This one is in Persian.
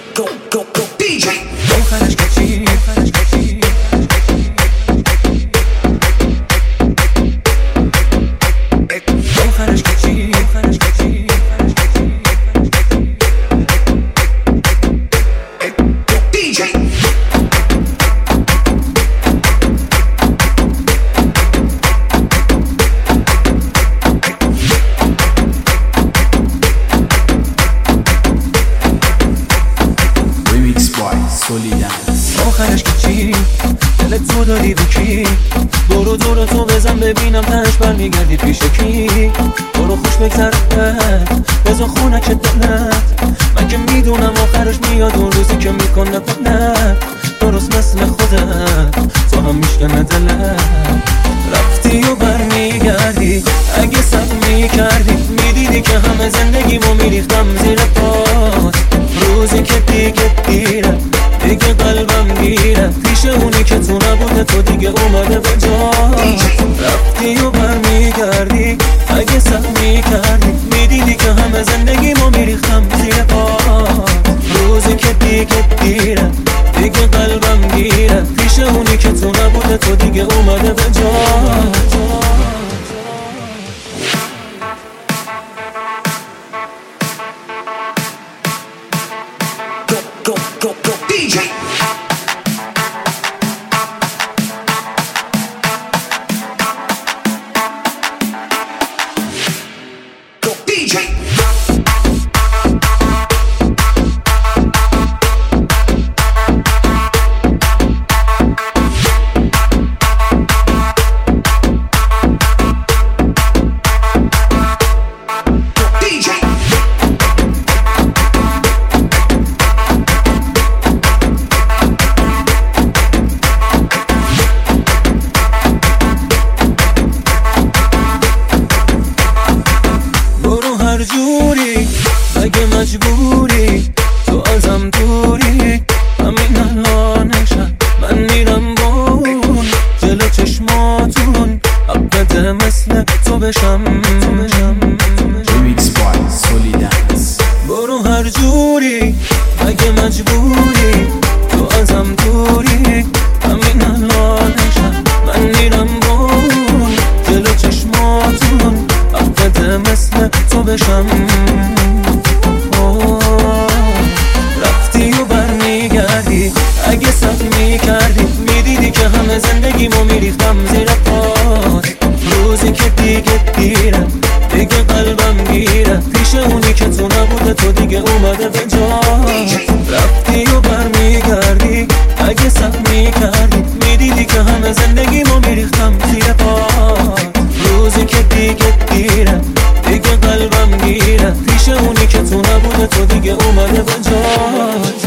go DJ. آخرش کچی آخرش کچی DJ. آخرش که چی؟ دلت تو داری به کی؟ برو دور تو بزن ببینم تهش برمیگردی پیش کی؟ برو خوش بگذره بزن خونک دلت، من که میدونم آخرش میاد اون روزی که میکنه بلت درست مثل خودت تو هم میشکنه دلت. رفتی و برمیگردی اگه صبر میکردی میدیدی که همه زندگیمو میریختم زیر پات. روزی که دیگه دیره دیگه قلبم گیره پیش اونی که تو نبوده تو دیگه اومده به جا. رفتی و برمیگردی اگه صبر میکردی میدیدی که همه زندگیمو میریختم زیر پات. روزی که دیگه دیره دیگه قلبم گیره پیش اونی که تو نبوده تو دیگه اومده به جا. Go DJ. Go DJ. هر جوری اگه مجبوری تو ازم دوری همین الانشم من میرم بون جلو چشماتون حقته مثل تو بشم. برو هر جوری اگه مجبوری تو ازم دوری همین الانشم من میرم بون جلو چشماتون حقته مثل تو بشم. رفتی و برمیگردی اگه صبر میکردی میدیدی که همه زندگیمو میریختم زیر پات. روزی که دیگه دیره دیگه قلبم گیره پیش اونی که تو نبوده تو دیگه اومده به جا. رفتی و برمیگردی اگه صبر میکردی میدیدی که همه زندگیمو میریختم زیر پات. روزی که دیگه دیره دیگه قلبم گیره پیش اونی که تو نبوده تو دیگه اومده به جا.